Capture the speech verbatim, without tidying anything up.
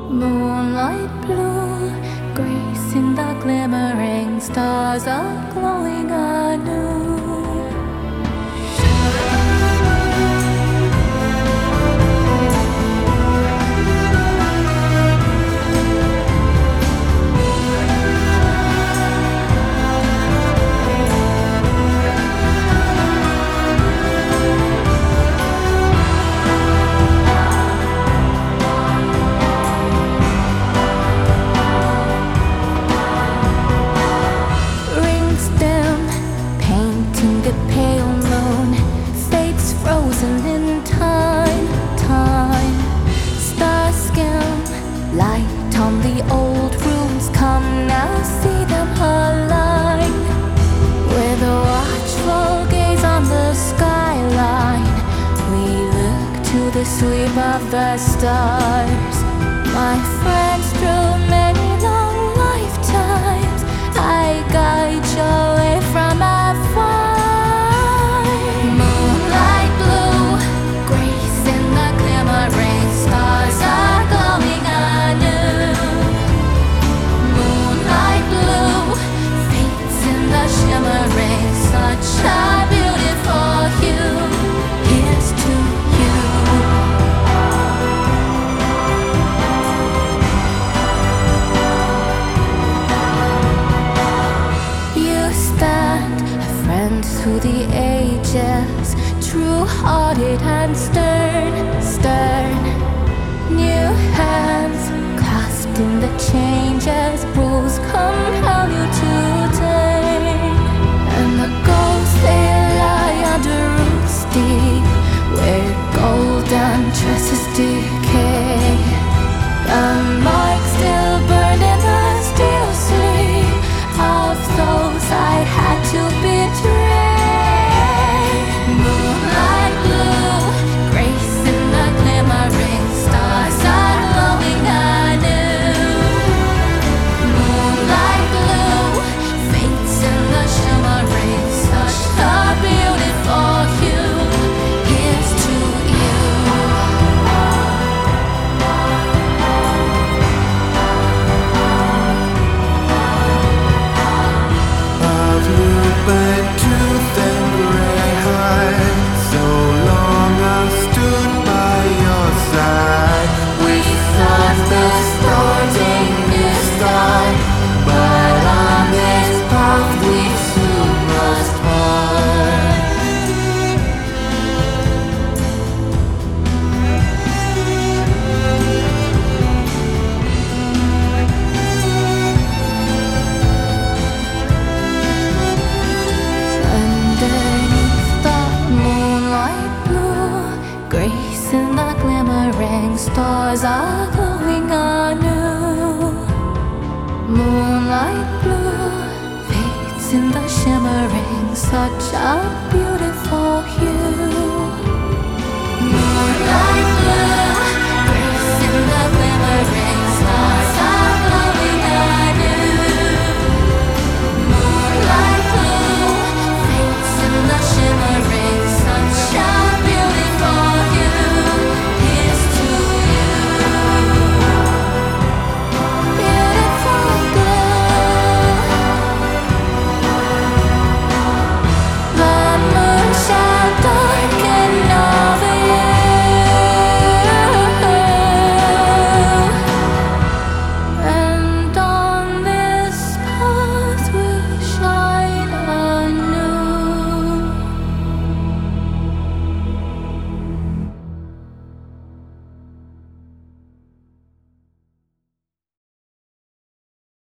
Moonlight blue, grace in the glimmering stars are glowing anew. Frozen in time, time. Star skin, light on the old rooms. Come now, see them align. With a watchful gaze on the skyline, we look to the sweep of the stars. My friends, through many long lifetimes, I guide your way from afar. Such a beautiful hue, here's to you. You stand, a friend through the ages, true-hearted and stern, stern. New hands clasped in the changes, rules compel you today. And the ghosts, they lie under roots deep, where golden tresses decay. The marks still burn in the still sleep of those I had to betray. Moonlight blue, grace in the glimmering stars are glowing anew. Moonlight blue, fates in the shimmering, such a beautiful hue, here's to you. Of movement, tooth and gray hide, so long I've stood by your side. We thought the starting is done, but on this path we soon must part. Underneath the moonlight blue, grace in the glimmering stars are glowing anew. Moonlight blue, fates in the shimmering, such a beautiful